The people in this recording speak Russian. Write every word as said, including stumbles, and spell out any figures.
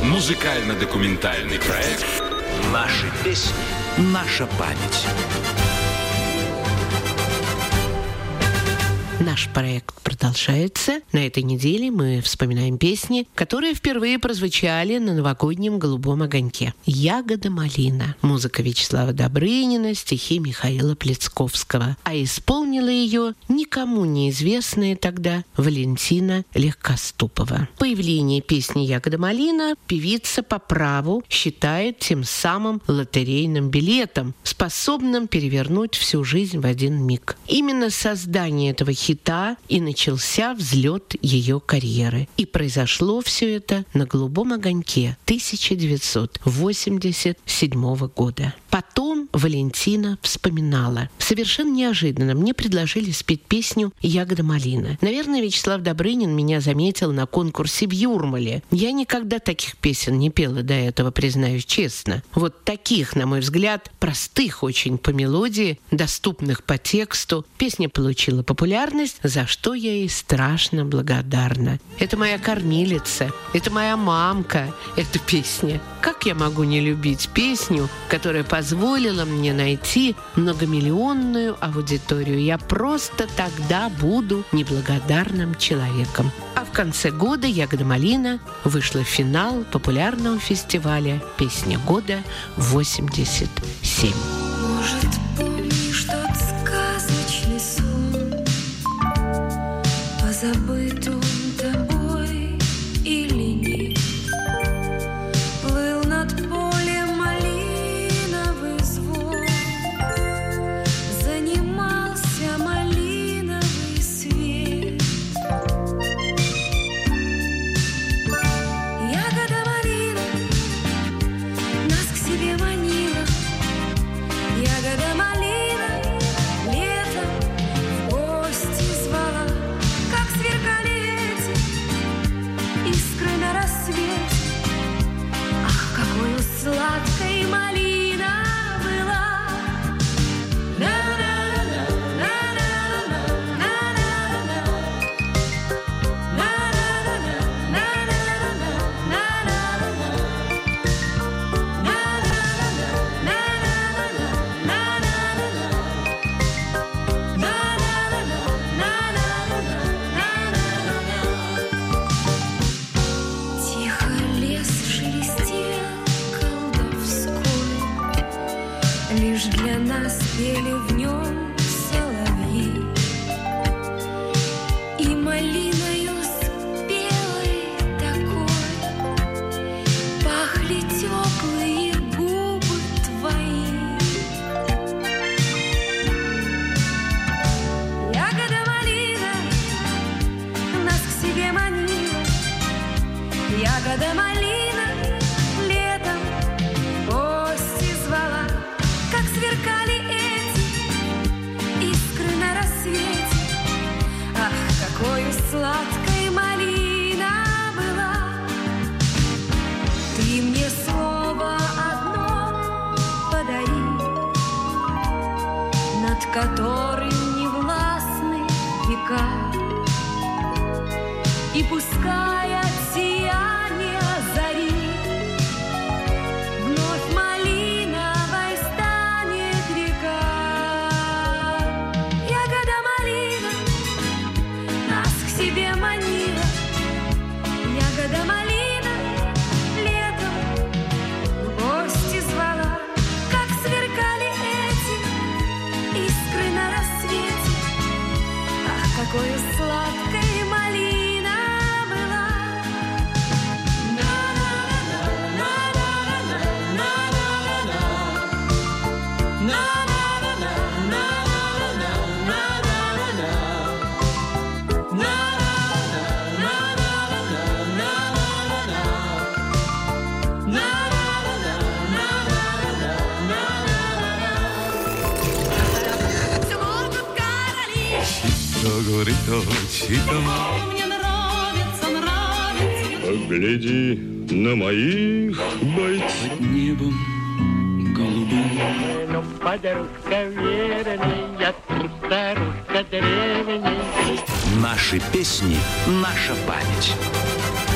Музыкально-документальный проект «Наши песни. Наша память». Наш проект продолжается. На этой неделе мы вспоминаем песни, которые впервые прозвучали на новогоднем «Голубом огоньке». «Ягода малина». Музыка Вячеслава Добрынина, стихи Михаила Плецковского. А исполнила ее никому неизвестная тогда Валентина Легкоступова. Появление песни «Ягода малина» певица по праву считает тем самым лотерейным билетом, способным перевернуть всю жизнь в один миг. Именно создание этого хита и начался взлет ее карьеры. И произошло все это на «Голубом огоньке» тысяча девятьсот восемьдесят седьмого года. Потом Валентина вспоминала. Совершенно неожиданно мне предложили спеть песню «Ягода малина». Наверное, Вячеслав Добрынин меня заметил на конкурсе в Юрмале. Я никогда таких песен не пела до этого, признаюсь честно. Вот таких, на мой взгляд, простых очень по мелодии, доступных по тексту. Песня получила популярность, за что я ей страшно благодарна. Это моя кормилица, это моя мамка, эта песня. Как я могу не любить песню, которая позволила мне найти многомиллионную аудиторию? Я просто тогда буду неблагодарным человеком. А в конце года «Ягода малина» вышла в финал популярного фестиваля «Песня года» восемьдесят семь. Может, помнишь тот сказочный сон, позабыт он тобой или нет? Плыл над полем малиновый звон, занимался малиновый свет. Ягода малина нас к себе манила, ягода малина летом в гости звала. Как сверкали эти искры на рассвете, ах, какой сладкой малина была. На-на-на, на-на-на, на-на-на, на-на-на, на-на-на, на-на-на, тихо лес шелестел колдовской, лишь для нас пели в нем соловьи. И малиною спелой такой пахли теплые губы твои. Ягода малина нас к себе манила, ягода малина летом в гости звала. Как сверкали эти искры на рассвете, ах, какой сладкой малина была. Ты мне слово одно подари, над которым не властны века, и пускай от сияния зари вновь малиновой станет река. Ягода малина нас к себе манила, ягода малина летом в гости звала. Как сверкали эти искры на рассвете, ах, какой сладкой малина была. Говорит, мне нравится, нравится. погляди на моих бойцов. Под небом голубым. Ну, подружка верная, ты старушка древняя. Наши песни, наша память.